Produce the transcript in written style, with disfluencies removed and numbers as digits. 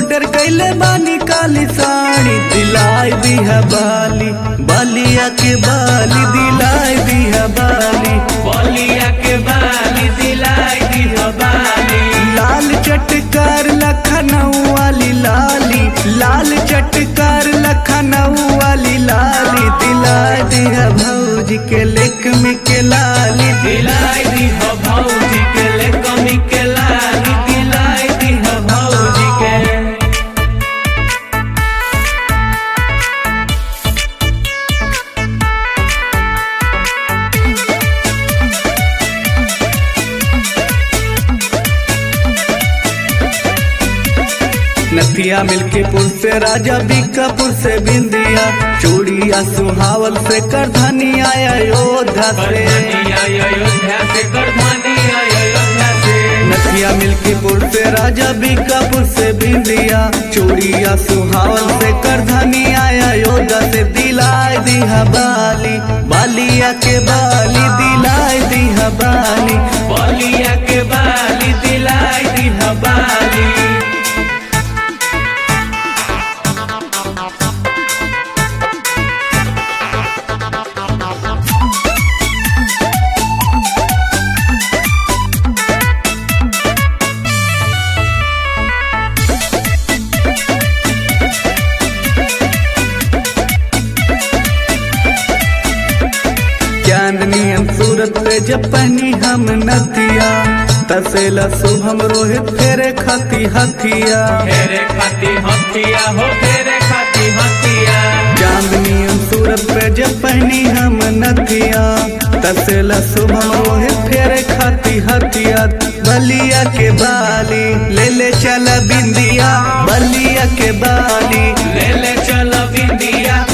Order कैले बानी काली साड़ी दिलाई दी है बाली बलिया के बाली दिलाई दी है बाली बलिया के बाली दिलाई दी है बाली लाल चटकार लखनऊ वाली लाली लाल चटकार लखनऊ वाली लाली दिलाई दी है भौजी के लेकमी के लाली दिलाई दी है भौजी के लेकमी के लाली दिलाई दी है भौजी के। नथिया मिल्कीपुर से राजा बीकापुर से बिंदिया चूड़िया सुहावल से करधनी आया अयोध्या से अयोध्या से करधनी अयोध्या से नथिया मिल्कीपुर से राजा बीकापुर से बिंदिया चूड़िया सुहावल से करधनी आया अयोध्या से दिलाई दी है बाली बालिया के बाली दिलाई दी है बाली बलिया के बाली दिलाई दी है बाली। चांदनी सूरत पे जब पहनी हम नथिया तसेला शुभम रोहित फेरे खाती हथिया फेरे खाती हथिया हो फेरे खाती हथिया चांदनी सूरत पे जब पहनी हम नथिया तसेला शुभम रोहित फेरे खाती हथिया बलिया के बाली ले ले चला बिंदिया बलिया के बाली ले ले चलो बिंदिया